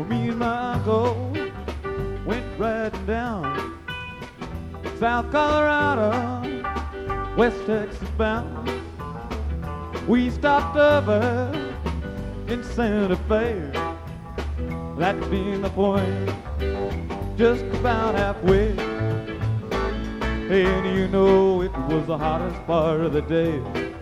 Me and my uncle went riding down South Colorado, West Texas bound. We stopped over in Santa Fe, that being the point, just about halfway. And you know it was the hottest part of the day.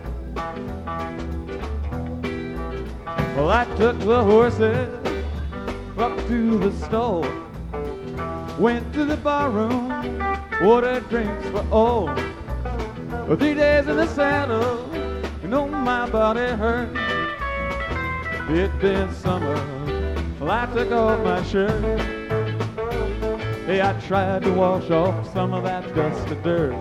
Well, I took the horses up to the stall, went to the barroom, ordered drinks for all. 3 days in the saddle, you know my body hurt. It'd been summer, well, I took off my shirt. Hey, I tried to wash off some of that dust and dirt.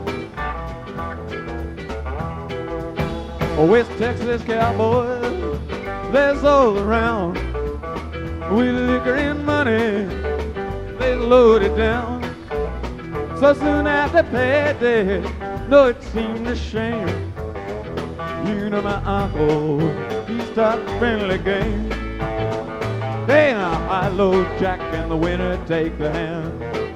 Oh, West Texas cowboys, they're all around. With liquor and money, they loaded down. So soon after payday, no, it seemed a shame. You know my uncle, he started a friendly game. Hey, now I load Jack and the winner take the hand.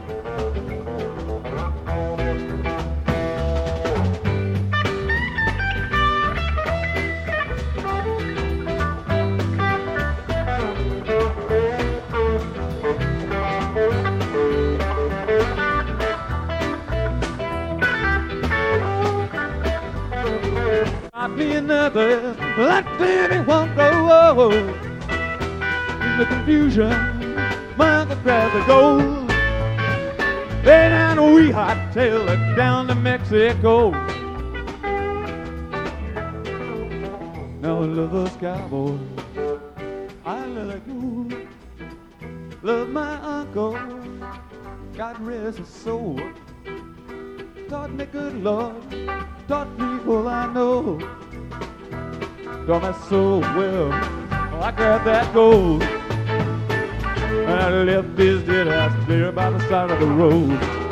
Not be another, that baby won't go. In the confusion, my uncle grabbed the gold. Then I we hightailed it down to Mexico. Now I love those cowboys, I let it go. Love my uncle, God rest his soul. Taught me good Lord, taught people I know. Taught me so well, I grabbed that gold. And I left this dead house clear by the side of the road.